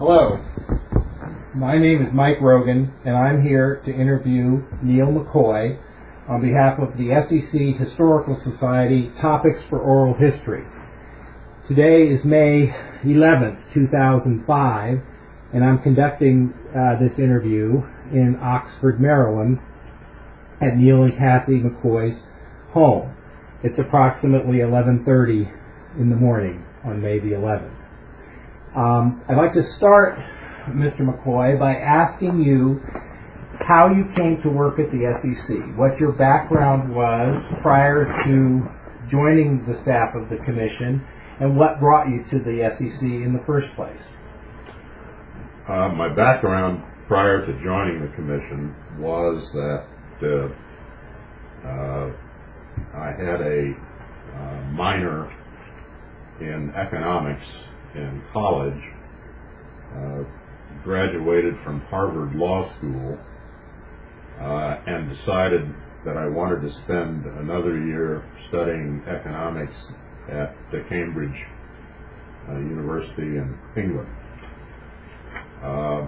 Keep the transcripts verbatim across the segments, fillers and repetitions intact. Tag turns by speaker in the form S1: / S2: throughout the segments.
S1: Hello, my name is Mike Rogan, and I'm here to interview Neil McCoy on behalf of the S E C Historical Society Topics for Oral History. Today is May eleventh, two thousand five, and I'm conducting uh, this interview in Oxford, Maryland, at Neil and Kathy McCoy's home. It's approximately eleven thirty in the morning on May the eleventh. Um, I'd like to start, Mister McCoy, by asking you how you came to work at the S E C, what your background was prior to joining the staff of the Commission, and what brought you to the S E C in the first place.
S2: Uh, my background prior to joining the Commission was that uh, uh, I had a uh, minor in economics in college, uh, graduated from Harvard Law School, uh, and decided that I wanted to spend another year studying economics at the Cambridge uh, University in England. Uh,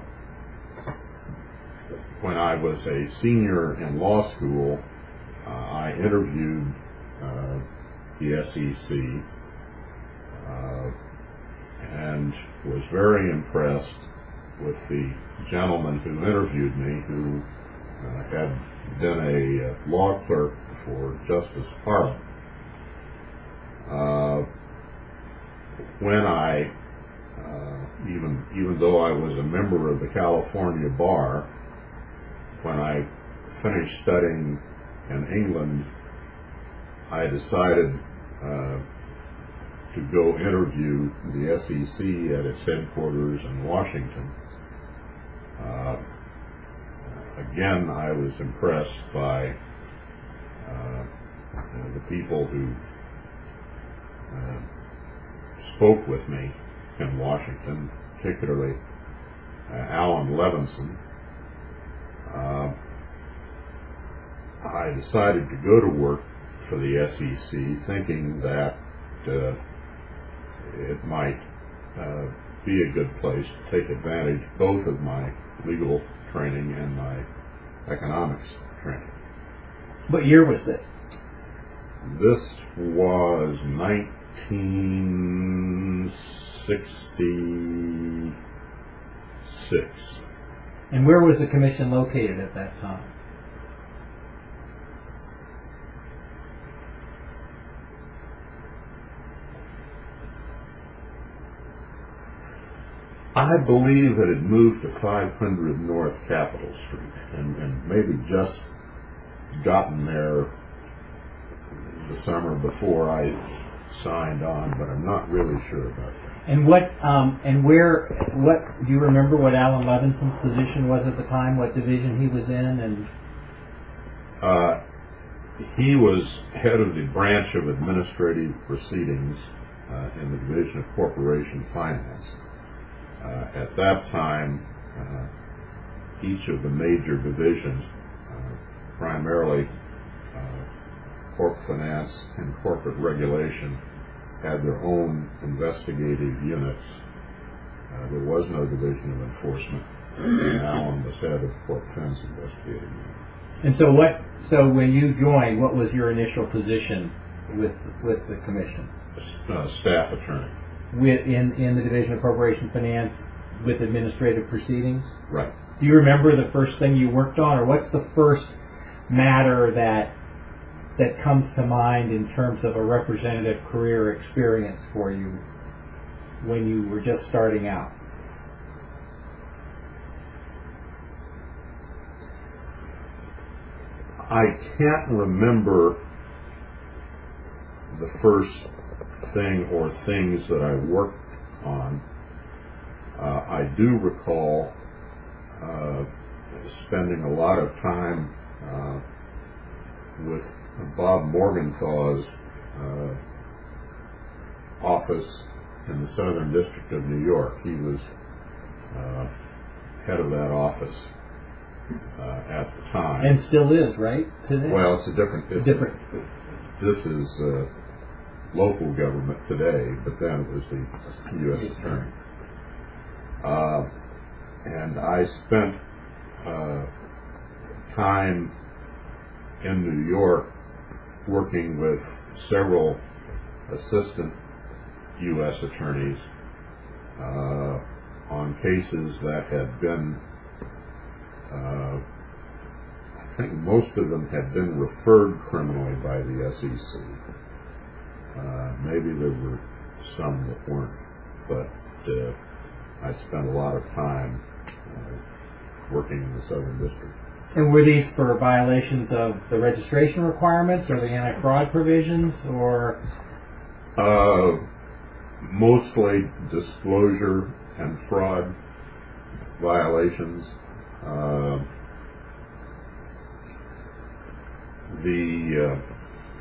S2: when I was a senior in law school, uh, I interviewed uh, the S E C uh, and was very impressed with the gentleman who interviewed me, who uh, had been a uh, law clerk for Justice Harlan. Uh, when I, uh, even even though I was a member of the California Bar, when I finished studying in England, I decided uh, to go interview the S E C at its headquarters in Washington. Uh, again, I was impressed by uh, the people who uh, spoke with me in Washington, particularly uh, Alan Levinson. Uh, I decided to go to work for the S E C thinking that uh, it might uh, be a good place to take advantage both of my legal training and my economics training.
S1: What year was this?
S2: This was nineteen sixty-six.
S1: And where was the Commission located at that time?
S2: I believe it had moved to five hundred North Capitol Street, and, and maybe just gotten there the summer before I signed on, but I'm not really sure about that.
S1: And what, um, and where, what, do you remember what Alan Levinson's position was at the time, what division he was in? And
S2: uh, he was head of the branch of administrative proceedings uh, in the Division of Corporation Finance. Uh, at that time, uh, each of the major divisions, uh, primarily uh, Corp Finance and Corporate Regulation, had their own investigative units. Uh, there was no Division of Enforcement, and Alan was head of Corp Fin's investigative unit.
S1: And so what? So when you joined, what was your initial position with with the Commission?
S2: Uh, staff attorney.
S1: With, in, in the Division of Corporation Finance with administrative proceedings?
S2: Right.
S1: Do you remember the first thing you worked on, or what's the first matter that that comes to mind in terms of a representative career experience for you when you were just starting out?
S2: I can't remember the first thing or things that I worked on. Uh, I do recall uh, spending a lot of time uh, with Bob Morgenthau's uh, office in the Southern District of New York. He was uh, head of that office uh, at the time.
S1: And still is, right? Today?
S2: Well, it's a different... It's
S1: different.
S2: A, this is uh, local government today, but then it was the U S Attorney. Uh, and I spent uh, time in New York working with several assistant U S attorneys uh, on cases that had been, uh, I think most of them had been referred criminally by the S E C. Uh, maybe there were some that weren't, but uh, I spent a lot of time uh, working in the Southern District.
S1: And were these for violations of the registration requirements or the anti-fraud provisions, or?
S2: Uh, mostly disclosure and fraud violations. Uh, the uh,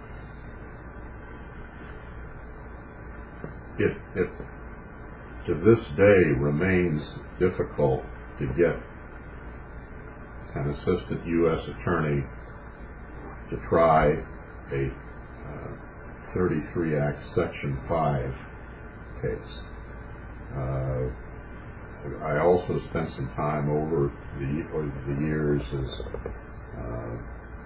S2: it, it to this day remains difficult to get an assistant U S attorney to try a uh, thirty-three Act Section five case. Uh, I also spent some time over the, over the years as uh,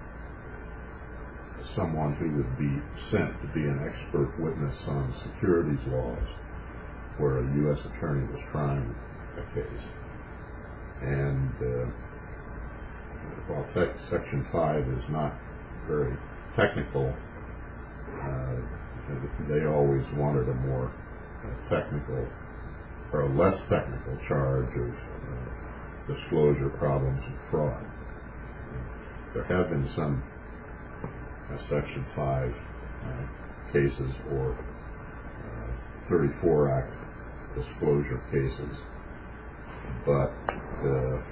S2: someone who would be sent to be an expert witness on securities laws where a U S attorney was trying a case. And uh, while tech, Section five is not very technical, uh, they always wanted a more uh, technical or a less technical charge of uh, disclosure problems and fraud. There have been some uh, Section five uh, cases or uh, thirty-four Act disclosure cases, but uh,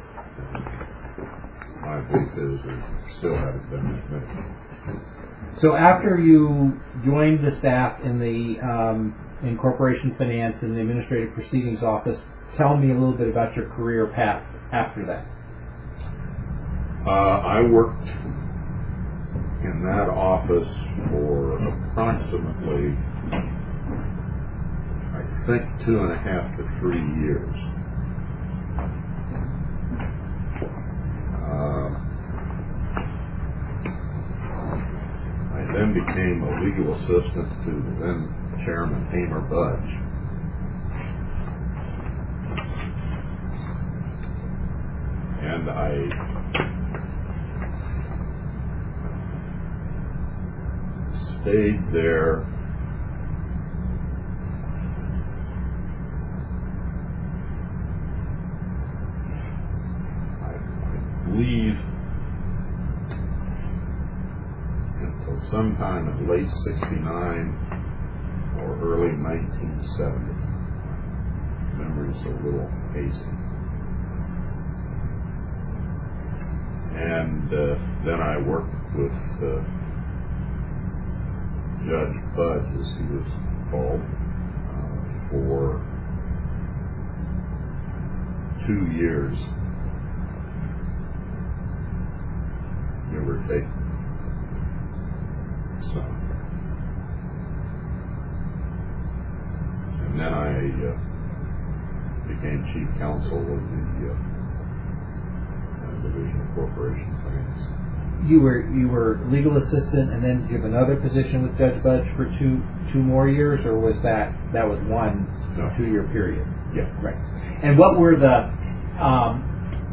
S2: my belief is there still haven't been that many.
S1: So after you joined the staff in the um, in corporation finance and the administrative proceedings office, tell me a little bit about your career path after that.
S2: Uh, I worked in that office for approximately, I think, two and a half to three years. Uh, I then became a legal assistant to the then Chairman Hamer Budge. And I stayed there I, I believe until sometime in late sixty-nine or early nineteen seventy. Memory's a little hazy. And uh, then I worked with uh, Judge Budge, as he was called, uh, for two years, give or take some. And then I uh, became chief counsel of the uh, Division of Corporation Finance.
S1: You were you were legal assistant, and then did you have another position with Judge Budge for two two more years, or was that that was one
S2: no.
S1: two year period?
S2: Yeah,
S1: right. And what were the um,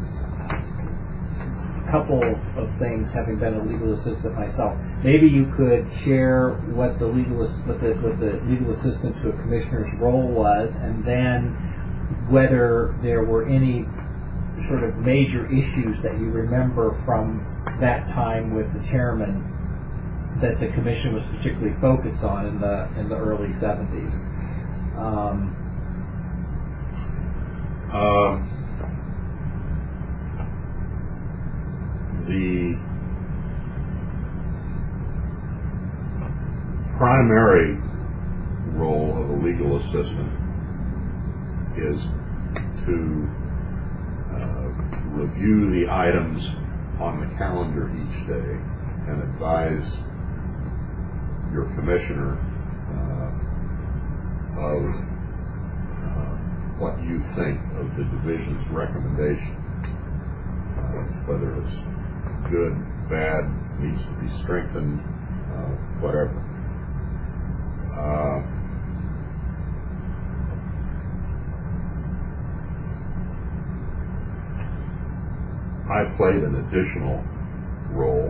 S1: couple of things, having been a legal assistant myself? Maybe you could share what the legal what the what the legal assistant to a commissioner's role was, and then whether there were any sort of major issues that you remember from that time with the chairman that the commission was particularly focused on in the in the early seventies. Um,
S2: uh, the primary role of a legal assistant is to review the items on the calendar each day and advise your commissioner uh, of uh, what you you think of the division's recommendation, uh, whether it's good, bad, needs to be strengthened, uh, whatever. Uh, I played an additional role.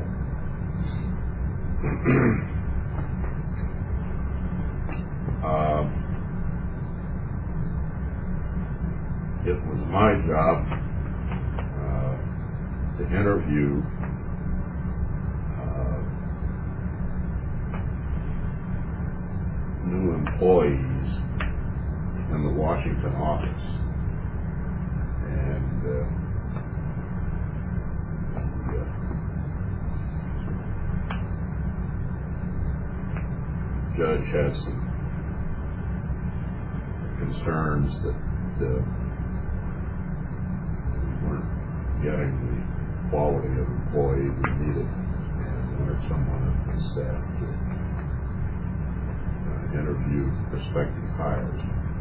S2: uh, it was my job uh, to interview uh, new employees in the Washington office, and uh, judge had some concerns that uh, we weren't getting the quality of employee we needed, and wanted someone of the staff to uh, interview prospective hires.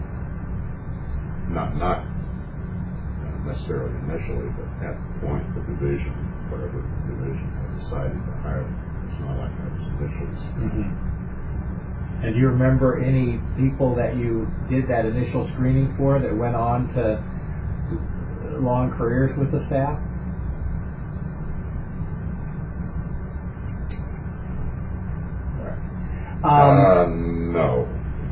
S2: Not not uh, necessarily initially, but at the point the division, whatever the division had decided to hire. It's not like I was initially.
S1: Mm-hmm. And do you remember any people that you did that initial screening for that went on to long careers with the staff?
S2: Um, uh, no.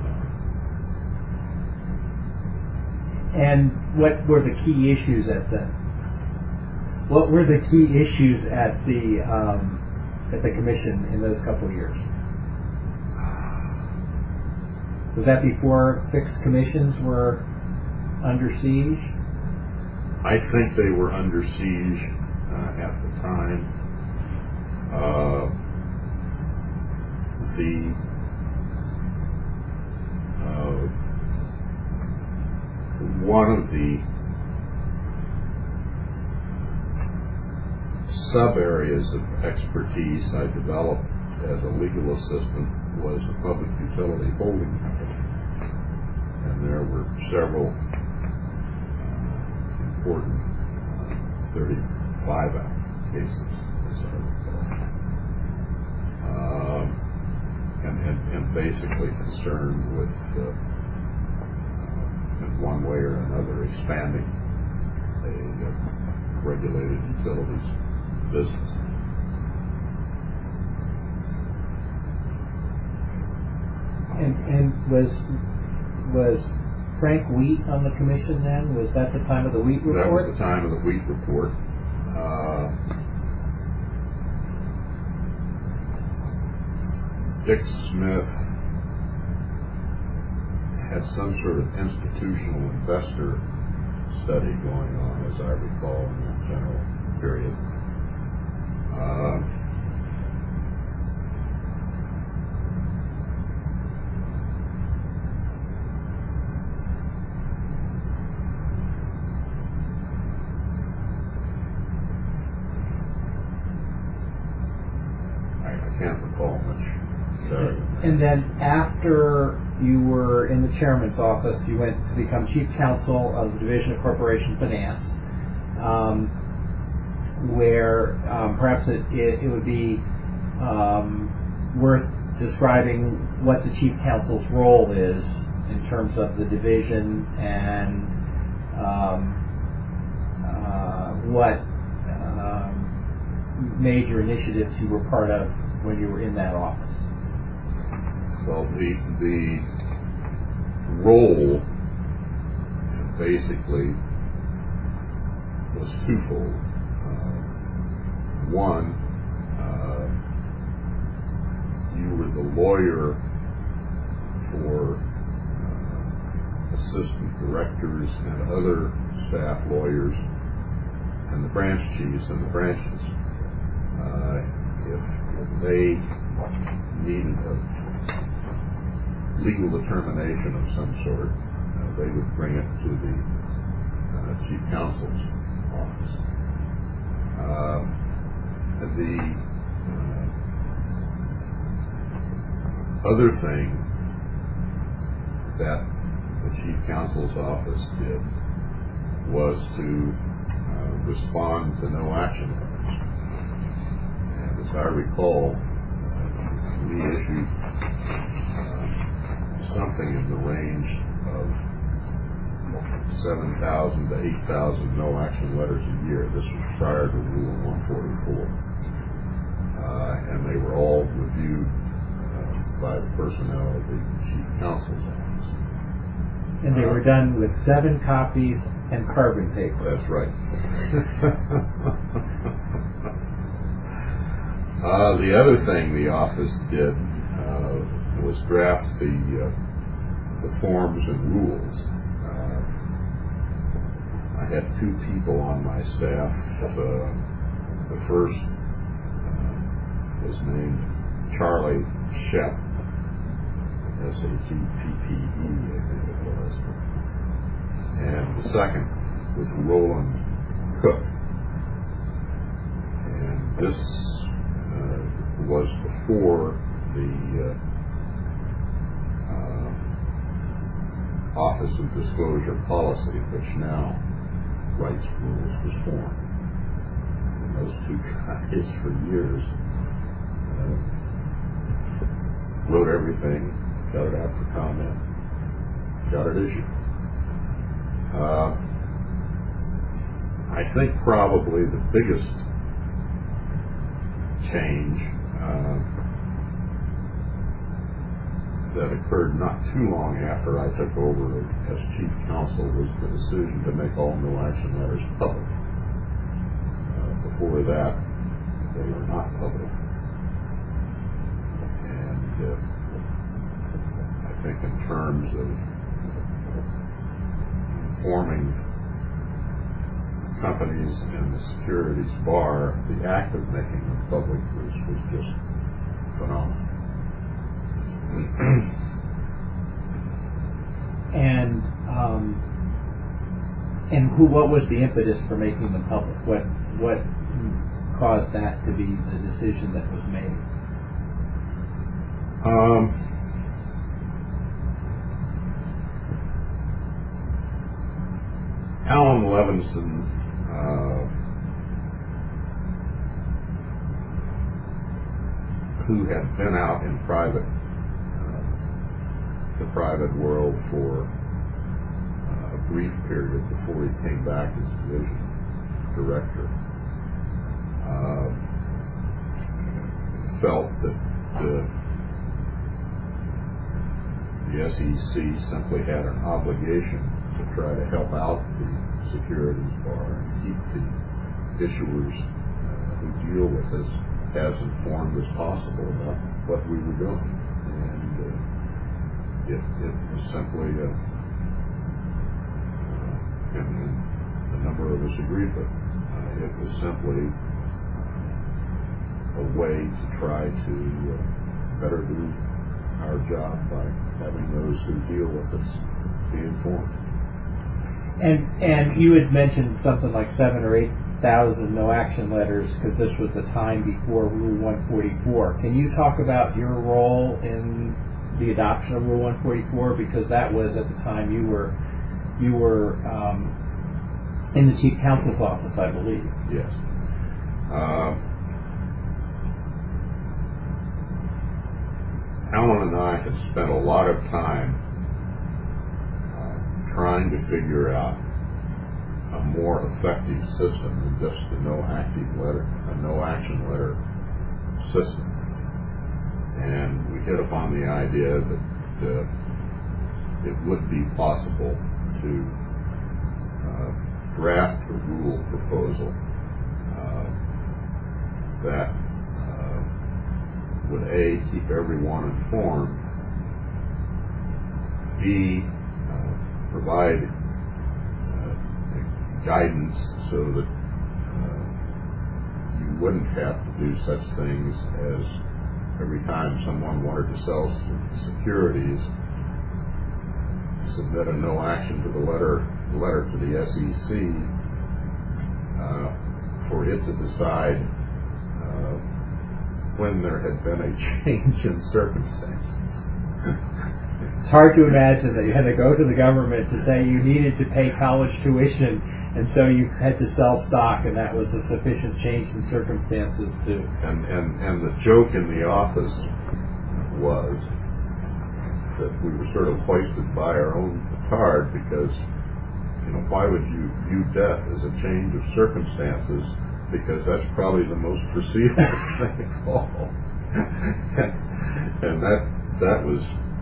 S1: And what were the key issues at the? What were the key issues at the um, at the commission in those couple of years? Was that before fixed commissions were under siege?
S2: I think they were under siege uh, at the time. Uh, the uh, one of the sub areas of expertise I developed as a legal assistant was a public utility holding company, and there were several uh, important uh, thirty-five Act cases, as I recall, um, and, and, and basically concerned with, uh, uh, in one way or another, expanding a uh, regulated utilities business.
S1: And, and was was Frank Wheat on the commission then? Was that the time of the Wheat report?
S2: That was the time of the Wheat report. Uh, Dick Smith had some sort of institutional investor study going on, as I recall, in that general period. Uh, can't recall much. Sorry.
S1: And then after you were in the chairman's office, you went to become chief counsel of the Division of Corporation Finance, um, where um, perhaps it, it, it would be um, worth describing what the chief counsel's role is in terms of the division and um, uh, what um, major initiatives you were part of when you were in that office.
S2: Well, the the role basically was twofold. Uh, one, uh, you were the lawyer for uh, assistant directors and other staff lawyers and the branch chiefs and the branches. Uh, if they needed a legal determination of some sort, uh, they would bring it to the uh, chief counsel's office. Uh, the uh, other thing that the Chief Counsel's office did was to uh, respond to no action letters. And as I recall, uh, we issued uh, something in the range of seven thousand to eight thousand no action letters a year. This was prior to Rule one forty-four. Uh, and they were all reviewed uh, by the personnel of the Chief Counsel's office.
S1: And they were done with seven copies and carbon paper.
S2: That's right. uh, the other thing the office did uh, was draft the uh, the forms and rules. Uh, I had two people on my staff. Uh, the first uh, was named Charlie Shep, S H E P P E, I think it was. And the second was Roland Cook. And this uh, was before the uh, uh, Office of Disclosure Policy, which now writes rules, was formed. And those two guys for years uh, wrote everything, got it out for comment, got it issued. Uh, I think probably the biggest change uh, that occurred not too long after I took over as Chief Counsel was the decision to make all no action letters public. Uh, before that, they were not public. And uh, I think in terms of informing companies and the securities bar, the act of making them public was, was just phenomenal.
S1: and um, and who? What was the impetus for making them public? What what caused that to be the decision that was made?
S2: Um, Alan Levinson uh, who had been out in private, uh, the private world for uh, a brief period before he came back as division director, uh, felt that the, the S E C simply had an obligation to try to help out the securities bar and keep the issuers uh, who deal with us as informed as possible about what we were doing. And uh, it, it was simply, a, uh, and, and a number of us agreed with it, uh, it was simply a way to try to uh, better do our job by having those who deal with us be informed.
S1: And and you had mentioned something like seven or eight thousand no action letters because this was the time before Rule one forty-four. Can you talk about your role in the adoption of Rule one forty-four, because that was at the time you were you were um, in the Chief Counsel's office, I believe.
S2: Yes. Uh, Alan and I had spent a lot of time trying to figure out a more effective system than just the no active letter, a no action letter system. And we hit upon the idea that uh, it would be possible to uh, draft a rule proposal uh, that uh, would A, keep everyone informed, B, provide uh, guidance so that uh, you wouldn't have to do such things as every time someone wanted to sell securities, submit a no action to the letter letter to the S E C uh, for it to decide uh, when there had been a change in circumstances.
S1: It's hard to imagine that you had to go to the government to say you needed to pay college tuition, and so you had to sell stock, and that was a sufficient change in circumstances to...
S2: And, and, and the joke in the office was that we were sort of hoisted by our own petard because, you know, why would you view death as a change of circumstances? Because that's probably the most foreseeable thing of all. And that, that was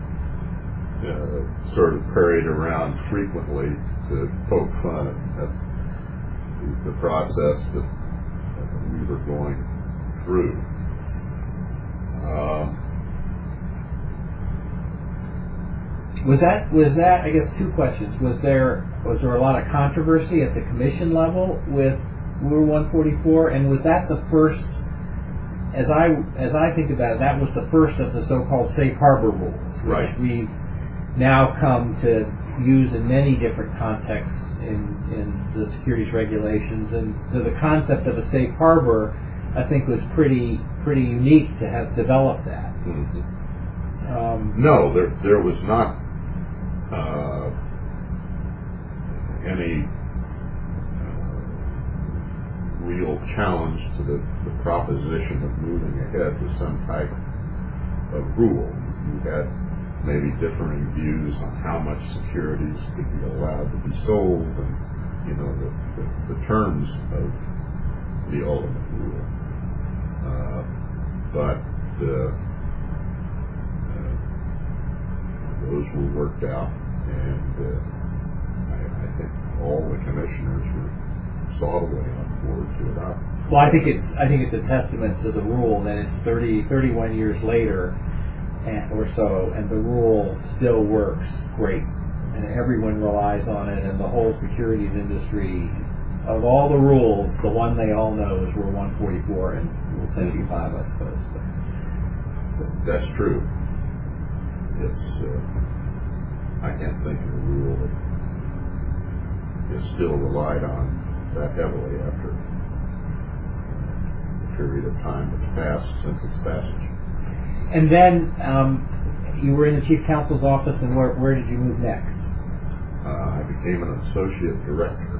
S2: uh, sort of parried around frequently to poke fun at, at the, the process that we were going through. Um,
S1: Was that was that? I guess two questions. Was there was there a lot of controversy at the commission level with Rule one forty-four, and was that the first? As I as I think about it, that was the first of the so-called safe harbor rules, which
S2: right.
S1: we've now come to use in many different contexts in in the securities regulations. And so the concept of a safe harbor, I think, was pretty pretty unique to have developed that.
S2: Mm-hmm.
S1: Um,
S2: no, there there was not. Uh, any uh, real challenge to the, the proposition of moving ahead with some type of rule. You had maybe differing views on how much securities could be allowed to be sold and, you know, the, the, the terms of the ultimate rule. Uh, but uh, uh, those were worked out. And uh, I, I think all the commissioners were solidly on board to adopt.
S1: Well, I think it's I think it's a testament to the rule that it's thirty, thirty-one years later, and, or so, and the rule still works great, and everyone relies on it, and the whole securities industry. Of all the rules, the one they all know is Rule one forty-four and Rule seventy-five, I suppose.
S2: That's true. It's. Uh, I can't think of a rule that is still relied on that heavily after the period of time that's passed since its passage.
S1: And then um, you were in the Chief Counsel's office, and where, where did you move next?
S2: Uh, I became an associate director.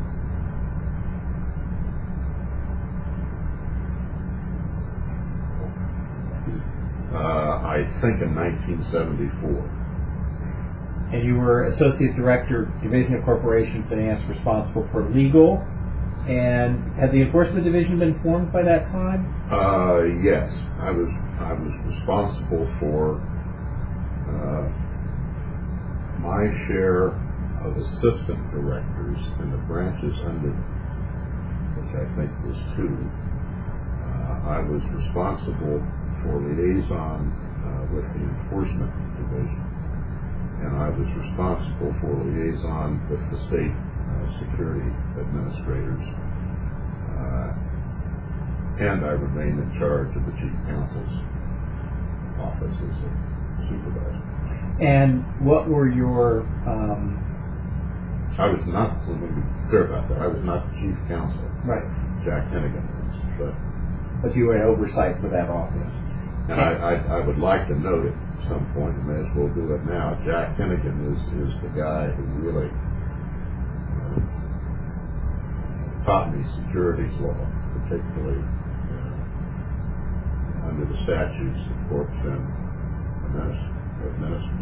S2: Uh, I think in nineteen seventy-four.
S1: And you were Associate Director, Division of Corporation Finance, responsible for legal. And had the Enforcement Division been formed by that time?
S2: Uh, yes, I was. I was responsible for uh, my share of assistant directors in the branches under, which I think was two. Uh, I was responsible for liaison uh, with the Enforcement Division. And I was responsible for liaison with the state uh, security administrators. Uh, and I remained in charge of the Chief Counsel's office as a supervisor.
S1: And what were your... Um,
S2: I was not, let me be clear about that, I was not the Chief Counsel.
S1: Right.
S2: Jack Hennigan was. But,
S1: but you were in oversight for that office.
S2: And I, I, I would like to note it at some point, and may as well do it now. Jack Hennigan is, is the guy who really uh, taught me securities law, particularly uh, under the statutes that Corpston administers.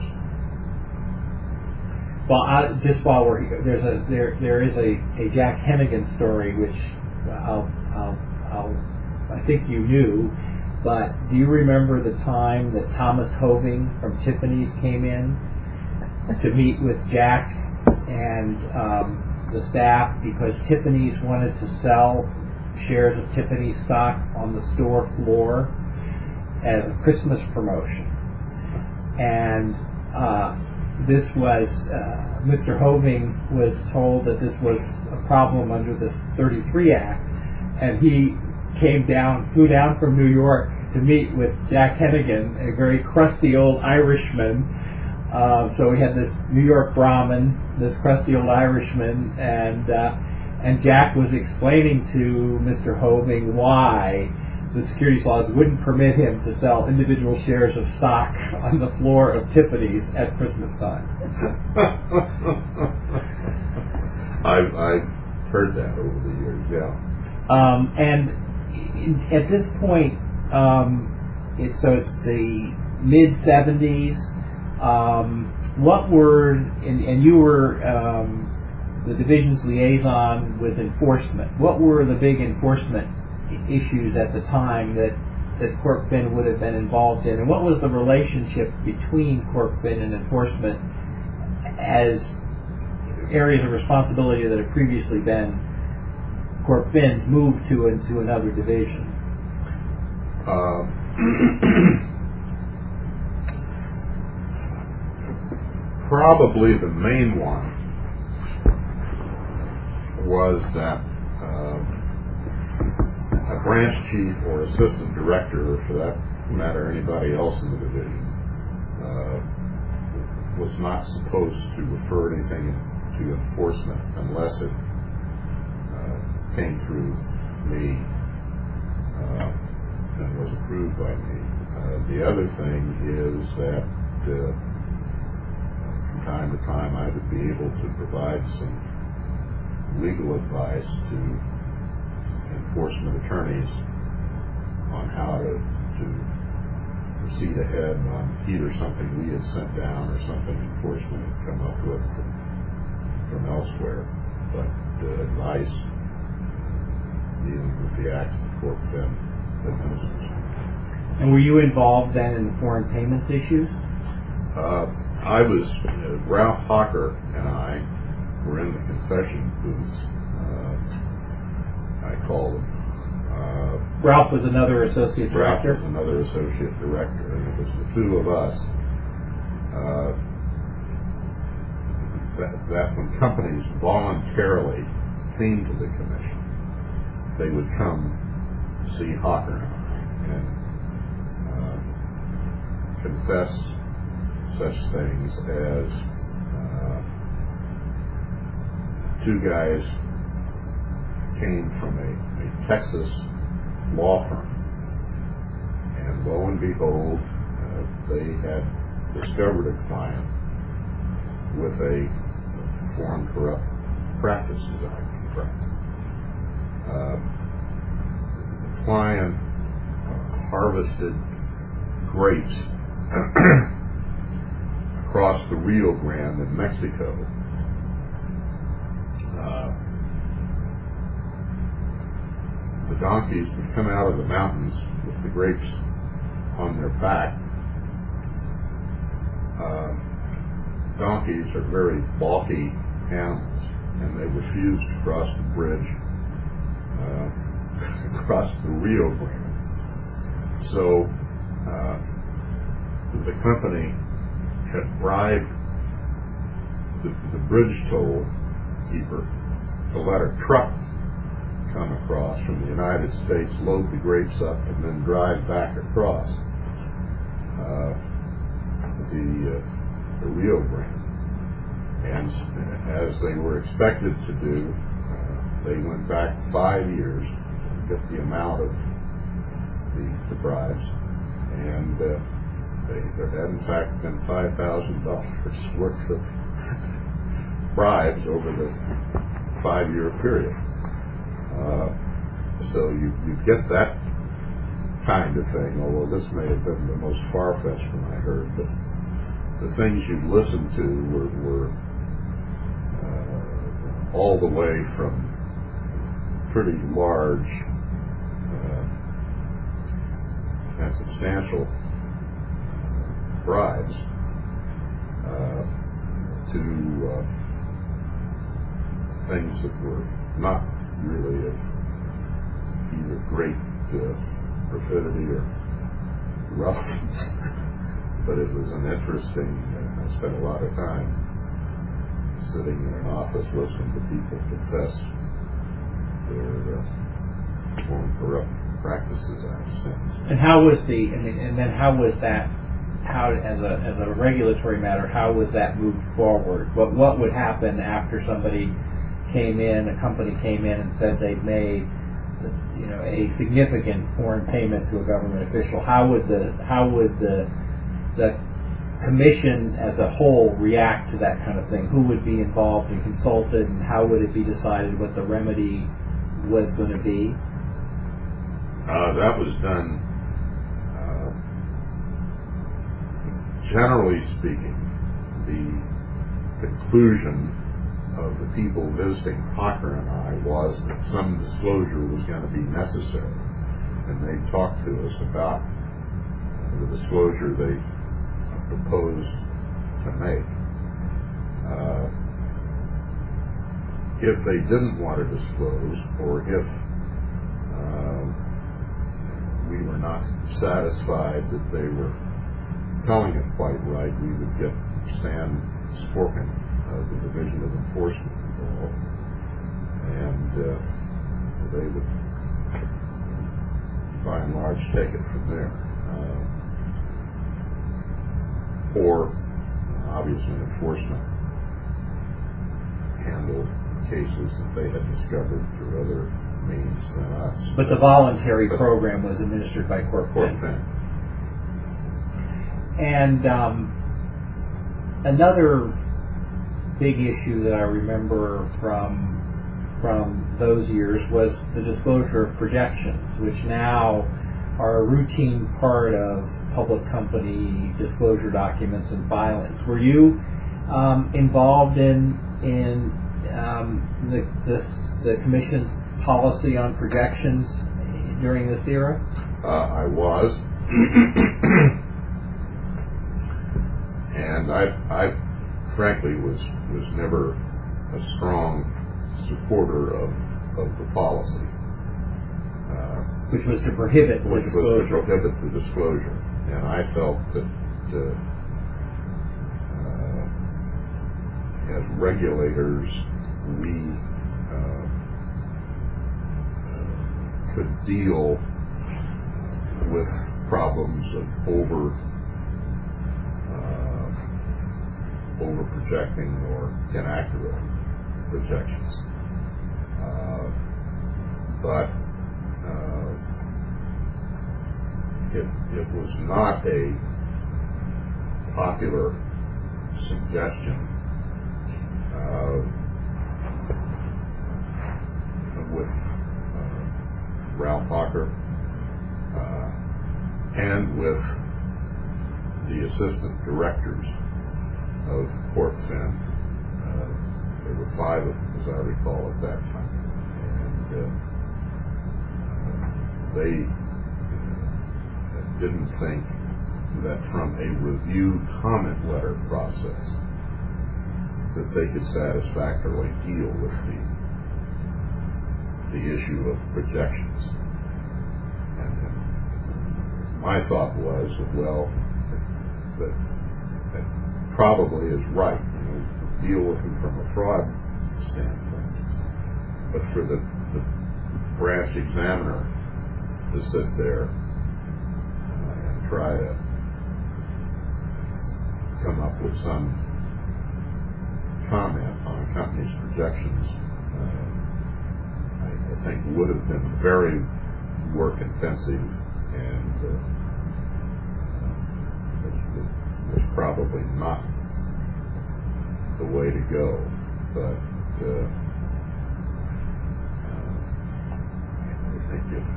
S1: Well, I, just while we're here, there's a there there is a, a Jack Hennigan story which I'll, I'll I'll I think you knew. But do you remember the time that Thomas Hoving from Tiffany's came in to meet with Jack and um, the staff because Tiffany's wanted to sell shares of Tiffany's stock on the store floor as a Christmas promotion? And uh, this was, uh, Mister Hoving was told that this was a problem under the thirty-three Act, and he came down, flew down from New York to meet with Jack Hennigan, a very crusty old Irishman. Uh, so we had this New York Brahmin, this crusty old Irishman, and uh, and Jack was explaining to Mister Hoving why the securities laws wouldn't permit him to sell individual shares of stock on the floor of Tiffany's at Christmas time.
S2: I've, I've heard that over the years, yeah.
S1: Um, and in, at this point, um, it, so it's the mid seventies. Um, what were, and, and you were um, the division's liaison with enforcement. What were the big enforcement issues at the time that, that CorpFin would have been involved in, and what was the relationship between CorpFin and enforcement as areas of responsibility that had previously been CorpFin's moved to into another division?
S2: Uh, probably the main one was that uh, a branch chief or assistant director, or for that matter anybody else in the division, uh, was not supposed to refer anything to enforcement unless it uh, came through me uh, and was approved by me. Uh, the other thing is that uh, from time to time I would be able to provide some legal advice to enforcement attorneys on how to, to proceed ahead on either something we had sent down or something enforcement had come up with from, from elsewhere. But uh, advice dealing with the acts of CorpFin administers.
S1: And were you involved then in the foreign payments issues?
S2: Uh, I was, uh, Ralph Hawker and I were in the confession booths, uh, I call them. Uh,
S1: Ralph was another associate director?
S2: Ralph was another associate director, and it was the two of us uh, that, that when companies voluntarily came to the commission, they would come see Hawker and uh, confess such things as uh, two guys came from a, a Texas law firm, and lo and behold, uh, they had discovered a client with a Foreign Corrupt Practices Act contract. Uh, the client uh, harvested grapes across the Rio Grande in Mexico. Uh, the donkeys would come out of the mountains with the grapes on their back. Uh, donkeys are very bulky animals, and they refused to cross the bridge uh, across the Rio Grande. So uh, the company had bribed the, the bridge toll keeper to let a truck come across from the United States, load the grapes up, and then drive back across uh, the, uh, the Rio Grande. And as they were expected to do, uh, they went back five years to get the amount of the, the bribes, and uh, they, there had in fact been five thousand dollars worth of bribes over the five-year period. Uh, so you, you get that kind of thing, although this may have been the most far-fetched one I heard, but the things you listened to were, were uh, all the way from pretty large uh, and substantial bribes uh, to uh, things that were not really of either great uh, rapidity or relevance, but it was an interesting, uh, I spent a lot of time sitting in an office listening to people confess their uh, Foreign Corrupt Practices Act sins.
S1: And how was the, I mean, and then how was that, how, as a as a regulatory matter, how was that moved forward? What what would happen after somebody came in, a company came in and said they'd made you know, a significant foreign payment to a government official, how would the how would the the commission as a whole react to that kind of thing? Who would be involved and consulted, and how would it be decided what the remedy was going to be?
S2: Uh, that was done, uh, generally speaking, the conclusion of the people visiting Hocker and I was that some disclosure was going to be necessary, and they talked to us about the disclosure they proposed to make. Uh, if they didn't want to disclose, or if uh, we were not satisfied that they were telling it quite right, we would get Stan Sporkin of the Division of Enforcement involved, and uh, they would, by and large, take it from there. Uh, or, obviously, enforcement handled cases that they had discovered through other means than us.
S1: But the voluntary but program was administered by Corp
S2: Fin.
S1: Fin. And um, another big issue that I remember from from those years was the disclosure of projections, which now are a routine part of public company disclosure documents and filings. Were you um, involved in in um, the, the the Commission's policy on projections during this era?
S2: Uh, I was, and I, I frankly was was never a strong supporter of of the policy, uh,
S1: which was to prohibit the
S2: which
S1: disclosure.
S2: was to prohibit the disclosure, and I felt that uh, uh, as regulators we uh, uh, could deal with problems of over uh, over projecting or inaccurate projections. Uh, but uh, it, it was not a popular suggestion uh, with uh, Ralph Hocker uh, and with the assistant directors of Corp Fin. Uh, there were five of them, as I recall, at that time. And uh, they uh, didn't think that from a review comment letter process that they could satisfactorily deal with the the issue of projections. And, and my thought was that, well, that, that probably is right. You know, deal with them from a fraud standpoint. But for the, the branch examiner to sit there uh, and try to come up with some comment on a company's projections, uh, I, I think would have been very work intensive and uh, was, was probably not the way to go. But uh, uh, I think if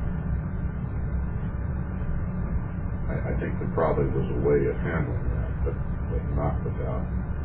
S2: I, I think there probably was a way of handling that, but, but not without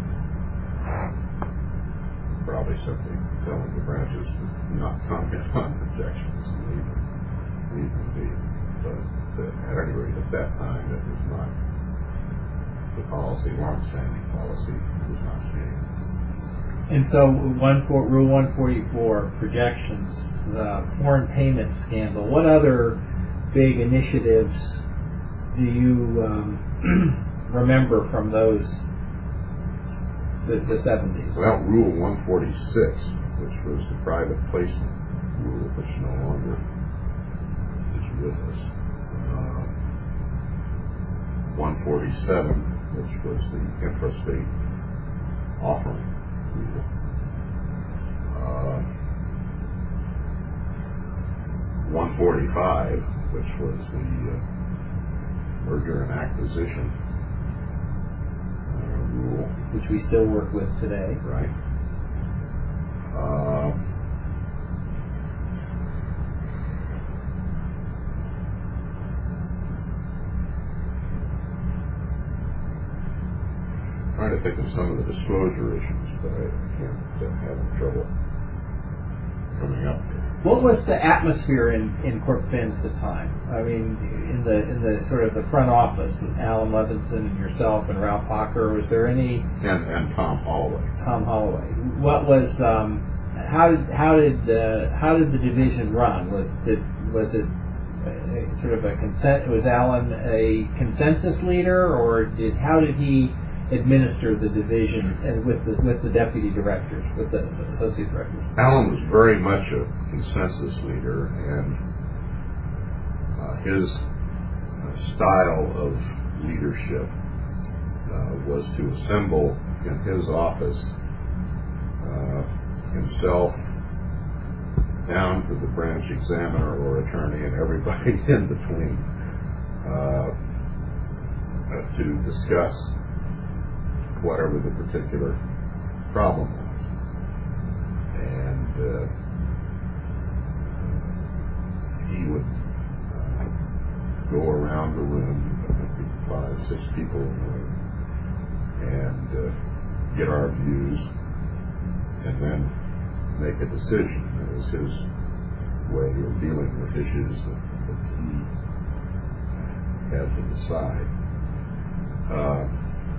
S2: probably simply telling the branches to not comment on projections and leave them, leave them be. But uh, at any rate, at that time, it was not the policy, long-standing policy was not changed.
S1: And so, one for, Rule one forty-four, projections, uh, foreign payment scandal. What other big initiatives do you um, remember from those, the, the seventies?
S2: Well, Rule one forty-six, which was the private placement rule, which no longer is with us. Uh, one forty-seven, which was the intrastate offering rule. Uh, forty-five, which was the uh, merger and acquisition uh, rule.
S1: Which we still work with today.
S2: Right. Uh, trying to think of some of the disclosure issues, but I can't uh, having trouble coming up.
S1: What was the atmosphere in, in Corp Fin at the time? I mean, in the in the sort of the front office with Alan Levinson and yourself and Ralph Hocker, was there any
S2: And and Tom Holloway.
S1: Tom Holloway? What was um, how did how did uh, how did the division run? Was it was it a, sort of a consent? Was Alan a consensus leader, or did how did he administer the division and with the with the deputy directors, with the associate directors?
S2: Alan was very much a consensus leader, and uh, his uh, style of leadership uh, was to assemble in his office uh, himself down to the branch examiner or attorney and everybody in between uh, uh, to discuss whatever the particular problem was. And uh, he would uh, go around the room, five, six people in the room, and uh, get our views, and then make a decision. It was his way of dealing with issues that, that he had to decide. Uh,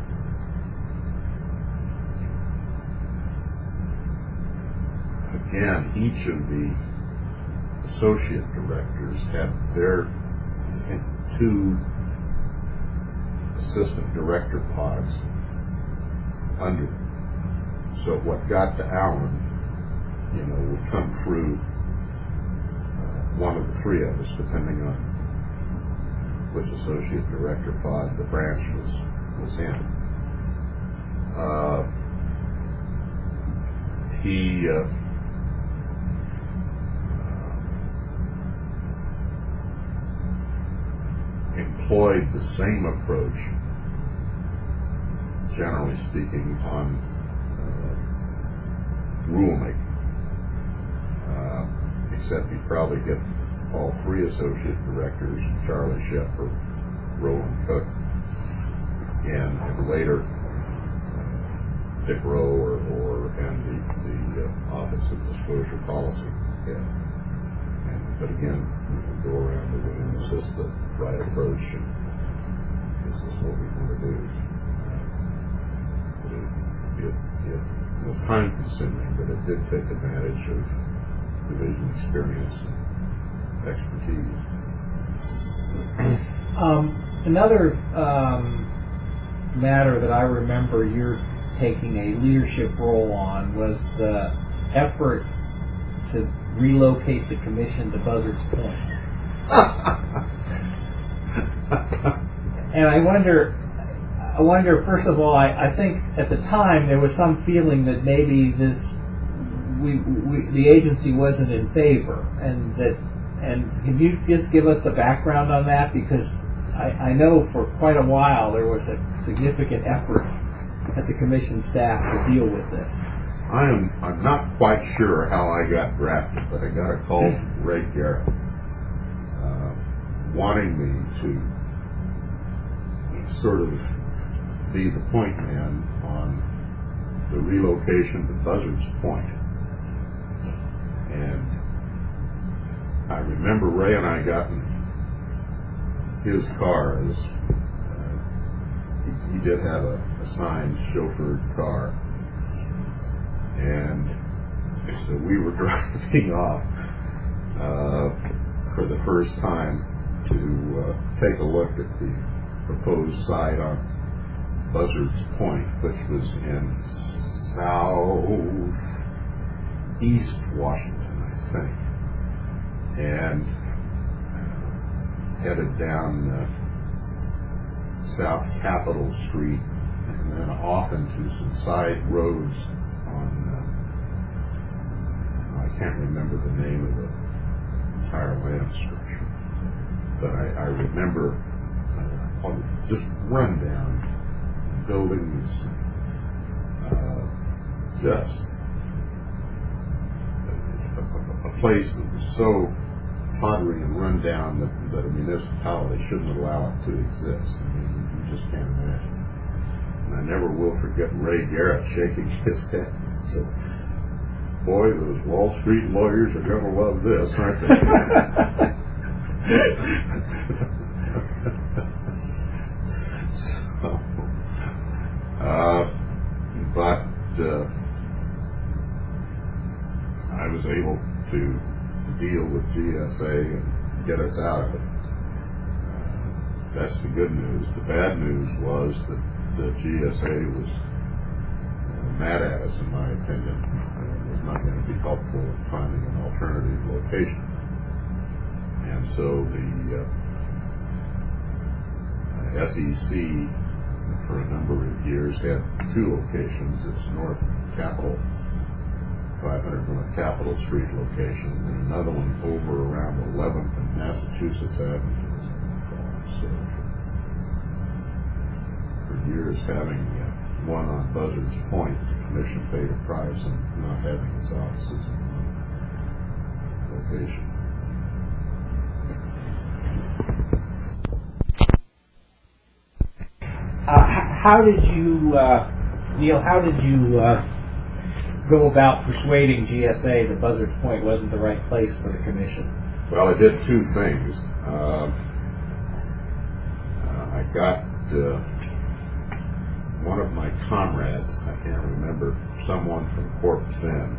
S2: Again, each of the associate directors had their two assistant director pods under them. So what got to Alan, you know, would come through uh, one of the three of us, depending on which associate director pod the branch was was in. Uh, he uh, employed the same approach, generally speaking, on uh, rulemaking, uh, except he'd probably get all three associate directors, Charlie Shepard, Roland Cook, and, and later uh, Dick Rowe or, or and the, the uh, Office of Disclosure Policy head. And, but again, we would go around the room, is this the right approach, and is this what we want to do? Uh, it, it, it was time consuming, but it did take advantage of division experience and expertise.
S1: Um, another um, matter that I remember you're taking a leadership role on was the effort to relocate the commission to Buzzards Point. And I wonder, I wonder. First of all, I, I think at the time there was some feeling that maybe this, we, we, the agency wasn't in favor, and that, and can you just give us the background on that? Because I, I know for quite a while there was a significant effort at the commission staff to deal with this.
S2: I am I'm not quite sure how I got drafted, but I got a call from Ray Garrett uh, wanting me to sort of be the point man on the relocation to Buzzards Point. And I remember Ray and I got in his car. As, uh, he, he did have a assigned chauffeured car. And so we were driving off uh, for the first time to uh, take a look at the proposed site on Buzzards Point, which was in southeast Washington, I think, and headed down uh, South Capitol Street and then off into some side roads on, uh, I can't remember the name of the entire land structure. But I, I remember uh, just rundown buildings, uh, just a, a, a place that was so pottery and rundown that, that a municipality shouldn't allow it to exist. I mean, you just can't imagine. And I never will forget Ray Garrett shaking his head and said, "Boy, those Wall Street lawyers are going to love this, aren't they?" so, uh, but uh, I was able to deal with G S A and get us out of it. Uh, that's the good news. The bad news was that the G S A was uh, mad at us, in my opinion. It was not going to be helpful in finding an alternative location. And so the uh, S E C, for a number of years, had two locations. Its North Capitol, five hundred North Capitol Street location, and another one over around eleventh and Massachusetts Avenue. So for years, having uh, one on Buzzards Point, the commission paid a price and not having its offices in one location.
S1: Uh, how did you, uh, Neil, how did you uh, go about persuading G S A that Buzzards Point wasn't the right place for the commission?
S2: Well, I did two things. Uh, uh, I got uh, one of my comrades, I can't remember, someone from Corp Fin,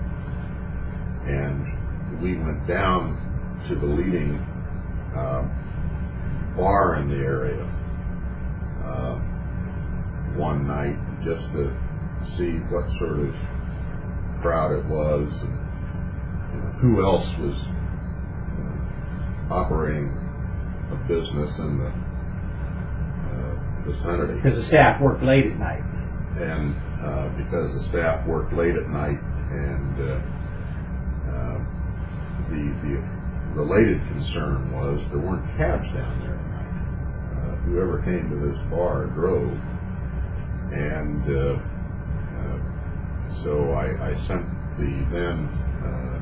S2: and we went down to the leading uh, bar in the area uh, one night just to see what sort of crowd it was and you know, who else was uh, operating a business in the uh, vicinity.
S1: Because the staff worked late at night.
S2: And uh, because the staff worked late at night, and uh, uh, the, the related concern was there weren't cabs down there at night. Uh, whoever came to this bar drove. And uh, uh, so I, I sent the then, uh,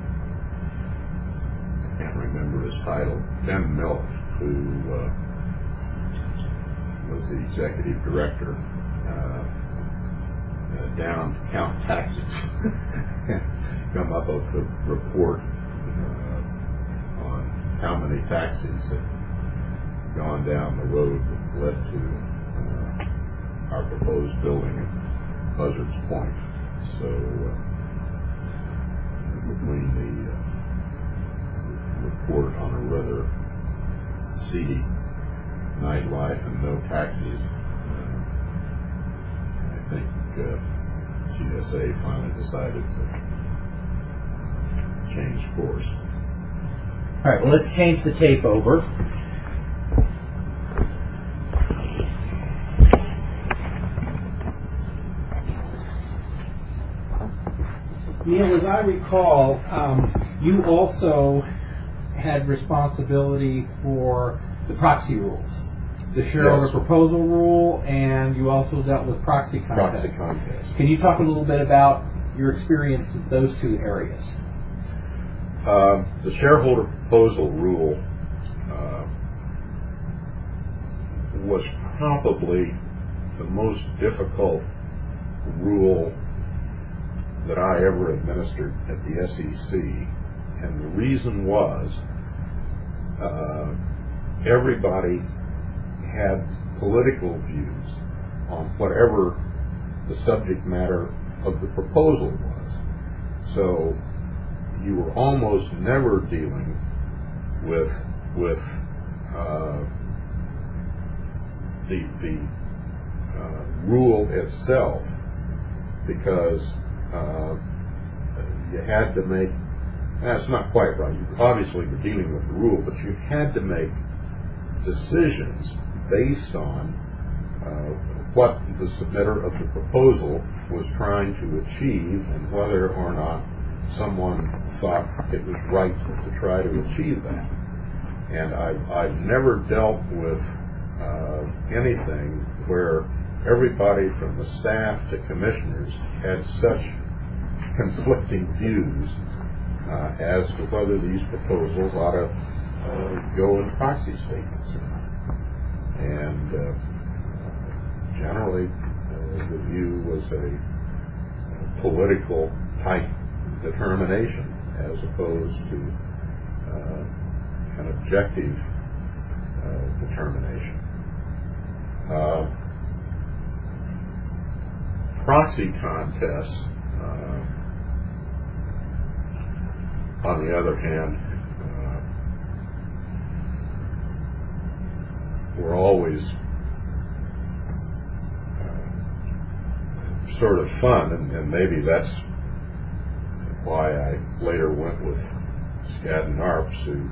S2: I can't remember his title, Ben Milk, who uh, was the executive director, uh, uh, down to count taxis, come up with a report uh, on how many taxis had gone down the road that led to uh, our proposed building at Buzzards Point. So uh, between the uh, report on a rather seedy nightlife and no taxis, uh, I think uh, G S A finally decided to change course.
S1: All right, well, let's change the tape over. Neil, as I recall, um, you also had responsibility for the proxy rules, the shareholder
S2: Yes.
S1: proposal rule, and you also dealt with proxy contests.
S2: Proxy contest.
S1: Can you talk a little bit about your experience in those two areas?
S2: Uh, the shareholder proposal rule uh, was probably the most difficult rule that I ever administered at the S E C, and the reason was uh, everybody had political views on whatever the subject matter of the proposal was. So you were almost never dealing with with uh, the the uh, rule itself, because uh, you had to make. That's not quite right. You obviously were dealing with the rule, but you had to make decisions based on uh, what the submitter of the proposal was trying to achieve and whether or not someone thought it was right to try to achieve that. And I've, I've never dealt with uh, anything where everybody from the staff to commissioners had such conflicting views uh, as to whether these proposals ought to uh, go in proxy statements. And uh, generally, uh, the view was a, a political type determination as opposed to uh, an objective uh, determination. Uh, proxy contests, uh, on the other hand, uh, were always uh, sort of fun, and, and maybe that's why I later went with Skadden Arps, who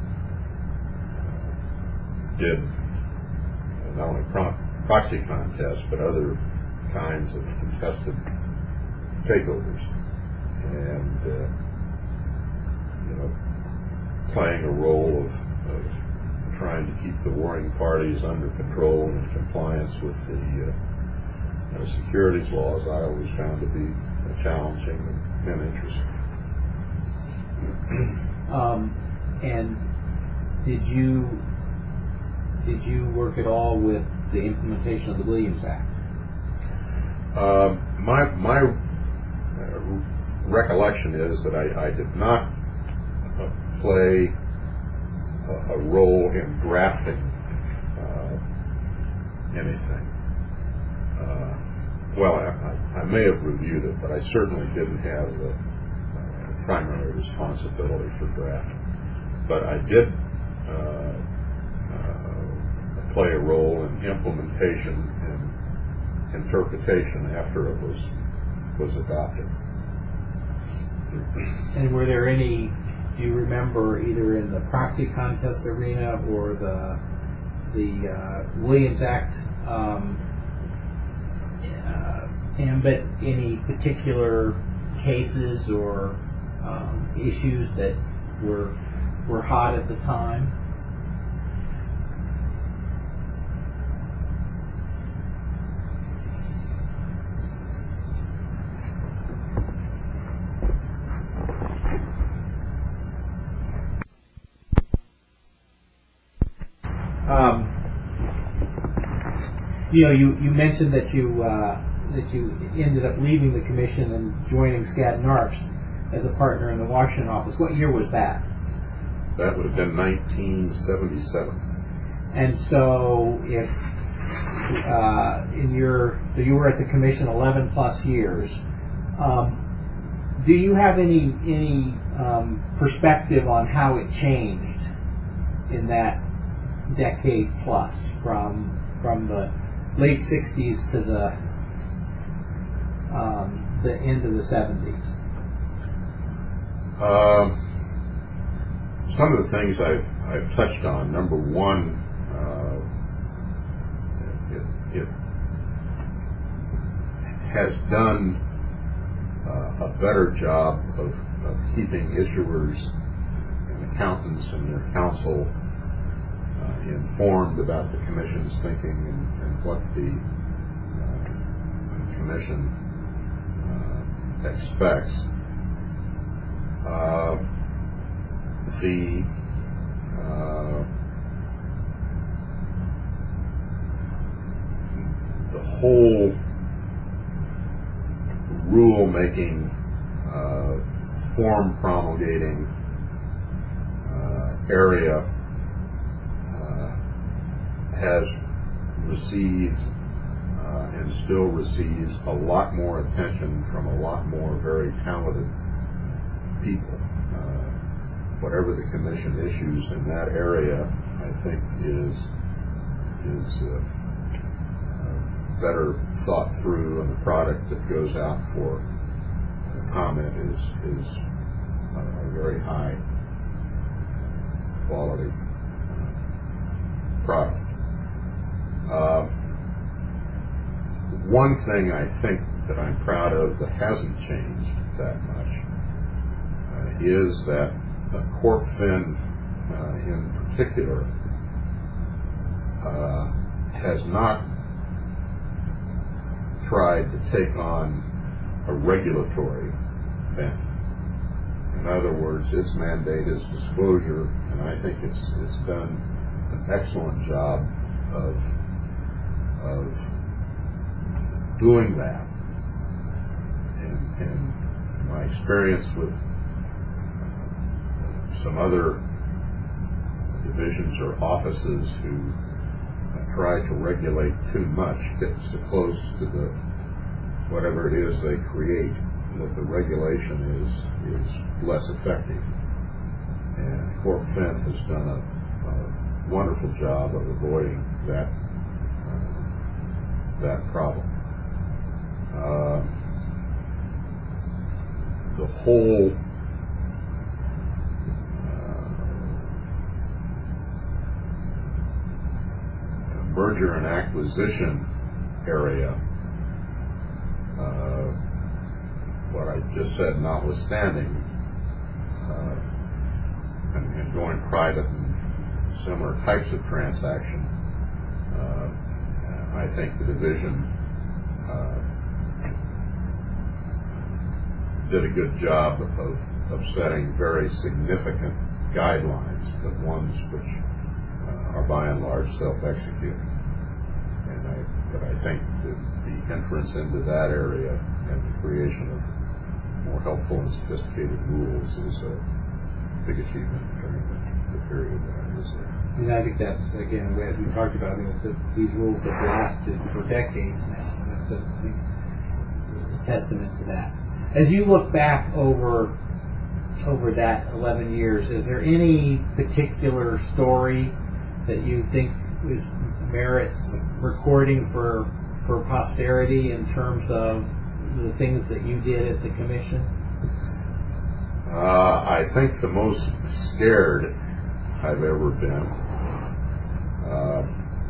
S2: uh, did not only pro- proxy contests but other kinds of contested takeovers, and uh, you know, playing a role of, of trying to keep the warring parties under control and in compliance with the uh, you know, securities laws. I always found to be uh, challenging and, and interesting.
S3: Um, and did you did you work at all with the implementation of the Williams Act?
S2: Uh, my my uh, recollection is that I, I did not uh, play a, a role in drafting uh, anything. Uh, well, I, I may have reviewed it, but I certainly didn't have the uh, primary responsibility for drafting. But I did uh, uh, play a role in implementation and interpretation after it was was adopted.
S3: And were there any, do you remember, either in the proxy contest arena or the the uh, Williams Act um, uh, ambit, any particular cases or um, issues that were were hot at the time? Um, you know, you, you mentioned that you uh, that you ended up leaving the commission and joining Skadden Arps as a partner in the Washington office. What year was that?
S2: That would have been nineteen seventy-seven.
S3: And so, if uh, in your so you were at the commission eleven plus years, um, do you have any any um, perspective on how it changed in that decade plus, from from the late sixties to the um, the end of the seventies?
S2: Um, some of the things I've, I've touched on. Number one, uh, it, it has done uh, a better job of, of keeping issuers and accountants and their counsel uh, informed about the Commission's thinking and, and what the uh, Commission uh, expects. Uh, the uh, the whole rule-making, uh, form promulgating uh, area uh, has received uh, and still receives a lot more attention from a lot more very talented people. Uh, whatever the Commission issues in that area, I think is is uh, uh, better thought through, and the product that goes out for uh, comment is is uh, a very high quality uh, product. Uh, one thing I think that I'm proud of that hasn't changed that much is that uh, CorpFin uh, in particular uh, has not tried to take on a regulatory bent. In other words, its mandate is disclosure, and I think it's it's done an excellent job of of doing that. And, and my experience with some other divisions or offices who try to regulate too much gets so close to the whatever it is they create that the regulation is is less effective. And CorpFin has done a, a wonderful job of avoiding that uh, that problem. Uh, the whole merger and acquisition area, uh, what I just said notwithstanding, uh, and, and going private and similar types of transaction, uh, I think the division uh, did a good job of, of setting very significant guidelines, but ones which uh, are by and large self-executing. And I, but I think that the entrance into that area and the creation of more helpful and sophisticated rules is a big achievement during the, the period that I was there.
S3: And I think that's, again, as we talked about, I mean, the, these rules have lasted for decades now. And that's a, I think, a testament to that. As you look back over over that eleven years, is there any particular story that you think is merits recording for for posterity in terms of the things that you did at the commission?
S2: Uh, I think the most scared I've ever been uh,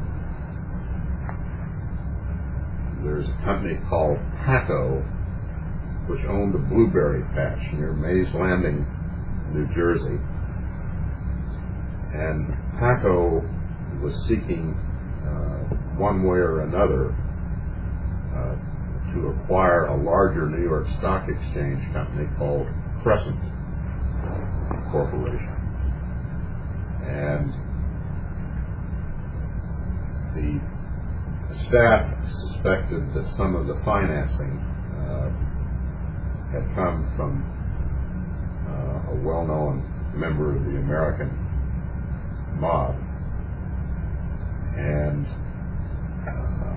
S2: there's a company called Paco which owned a blueberry patch near Mays Landing, New Jersey. And Paco was seeking, uh, one way or another, uh, to acquire a larger New York Stock Exchange company called Crescent Corporation. And the staff suspected that some of the financing uh, had come from uh, a well-known member of the American mob. And uh,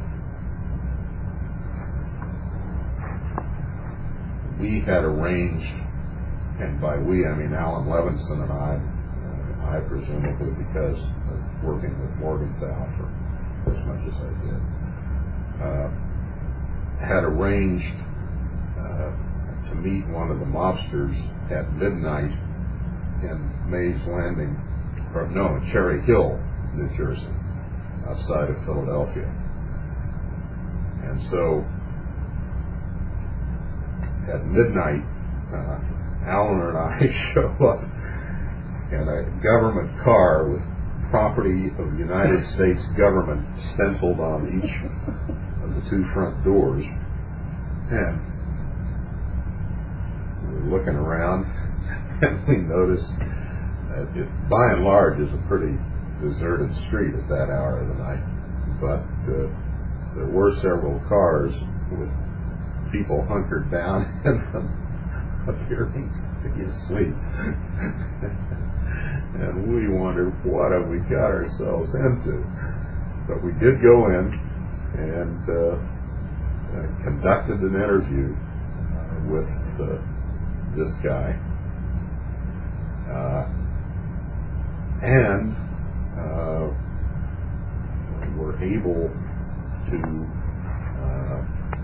S2: we had arranged, and by we I mean Alan Levinson and I, uh, I presumably because of working with Morgenthau for as much as I did, uh, had arranged uh, to meet one of the mobsters at midnight in Mays Landing, or no, in Cherry Hill, New Jersey, outside of Philadelphia. And so at midnight, uh, Alan and I show up in a government car with property of the United States government stenciled on each of the two front doors. And we're looking around and we notice that it, by and large, is a pretty deserted street at that hour of the night. But uh, there were several cars with people hunkered down in them, appearing to be asleep. And we wondered, what have we got ourselves into? But we did go in and uh, uh, conducted an interview uh, with uh, this guy. Uh, and uh, were able to uh,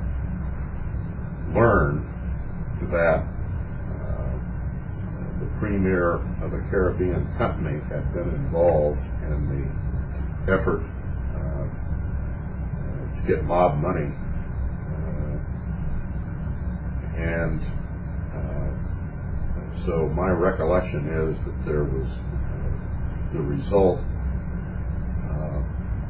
S2: learn that uh, the premier of a Caribbean company had been involved in the effort uh, to get mob money, uh, and uh, so my recollection is that there was the result uh,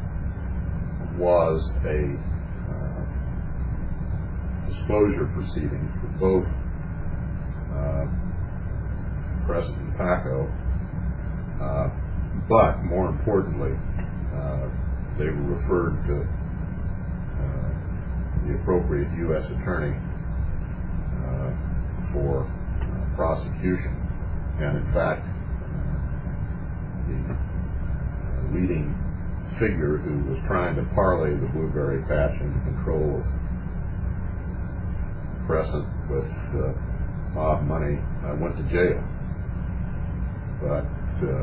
S2: was a uh, disclosure proceeding for both uh, Crescent and Paco, uh, but more importantly, uh, they were referred to uh, the appropriate U S attorney uh, for uh, prosecution, and in fact, uh, the uh, leading figure who was trying to parlay the Blueberry Patch into control of Crescent with uh, mob money uh, went to jail. But uh,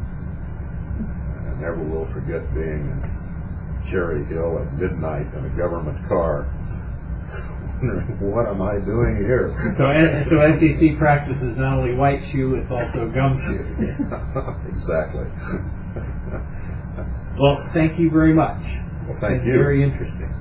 S2: I never will forget being in Cherry Hill at midnight in a government car, wondering, what am I doing here?
S3: So, so S E C practices not only white shoe, it's also gumshoe.
S2: Exactly.
S3: Well, thank you very much.
S2: Well, thank
S3: it's
S2: you.
S3: Very interesting.